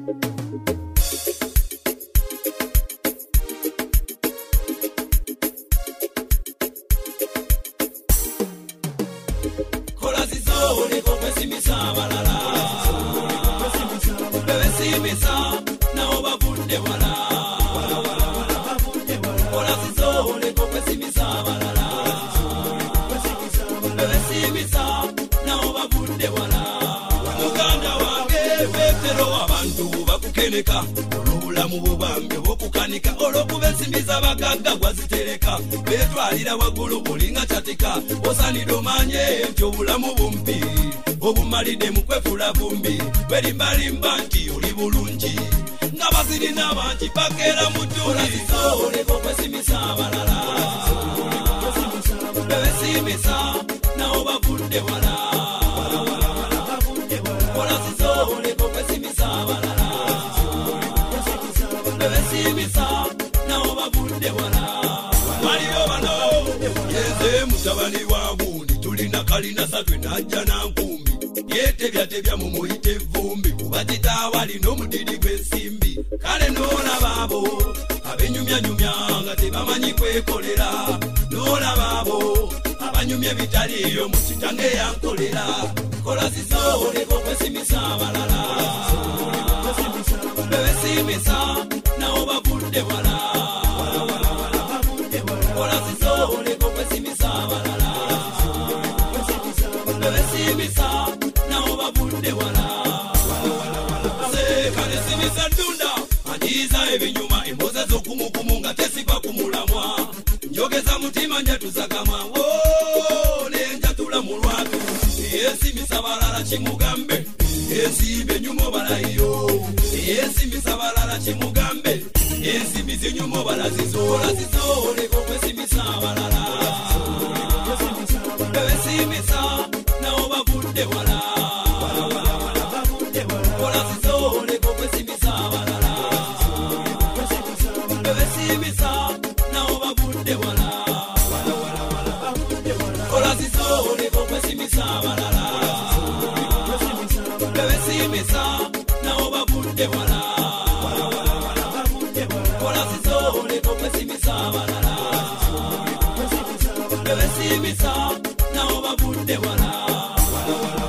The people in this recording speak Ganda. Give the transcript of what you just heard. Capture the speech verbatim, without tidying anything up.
Kola zizole kokwesimisa balala bebe simisa nao bavudde wala kola zizole kokwesimisa balala bebe simisa nao bavudde wala muganda wange wetero abantu bakukeneka olw'obulamu bwobambi bwokukanika olw'okubesimbiza bagagga gwazitereka betwalira waggulu bulinga kyatika osanidde omanye nti obulamu bumpi obumalidde mu kwefula bumbi werimbalimba nti oli bulungi nga bazirina bangi bakeera mu ttulizoleko kwesimisa abalala bebesimisa nao bavudde wala olazizoleko kwesimisa abalala bebesimisa nao bavudde wala waliyo bano yeze mutabani wa gundi tulina kalina satwe najja nankumbi yetebyatebya mu muyite vumbi kuba kitawali n'omudidi gw'ensimbi kale n'olabaabo abenyumyanyumya nga tebamanyi kwekolera n'olabaabo abanyumya ebitaliyo mu kitange yankolera kola zizoleko kwesimisa abalala bebesimisa nao bavudde wala kola zizoleko kwesimisa abalala bebesimisa nao bavudde wala sekane simisa ddunda anjiza ebinyuma emboze z'okumukumu nga tesiba ku mulamwa njogeza mutima njatuzagama wo nenjatula mu lwatu yesimisa balala kimugambe yesimbe nyumo balayo yesimisa balala kimugambe yesimbize nyumo balazizola zizoleko kwesimisa abalala bebesimisa nao bavudde wala kola zizoleko kwesimisa abalala bebesimisa nao bavudde wala kola zizoleko kwesimisa abalala bebesimisa nao bavudde wala kola zizoleko kwesimisa abalala bebesimisa nao bavudde wala